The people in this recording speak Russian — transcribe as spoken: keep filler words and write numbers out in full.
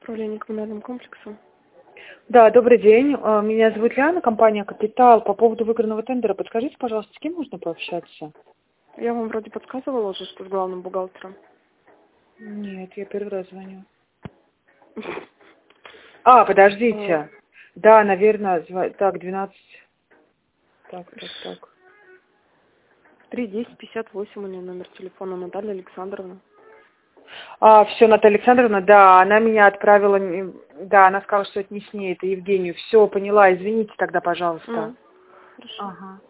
Управление коммунальным комплексом. Да, добрый день. А, Меня зовут Лиана, компания «Капитал». По поводу выигранного тендера подскажите, пожалуйста, с кем можно пообщаться? Я вам вроде подсказывала уже, что с главным бухгалтером. Нет, я первый раз звоню. А, подождите. Да, наверное, зва- так, двенадцать. Так, так, так. три десять пятьдесят восемь у нее номер телефона, Наталья Александровна. А, все, Наталья Александровна, да, она меня отправила, не- да, она сказала, что это не с ней, это Евгению. Все, поняла, извините тогда, пожалуйста. М, Хорошо. Ага.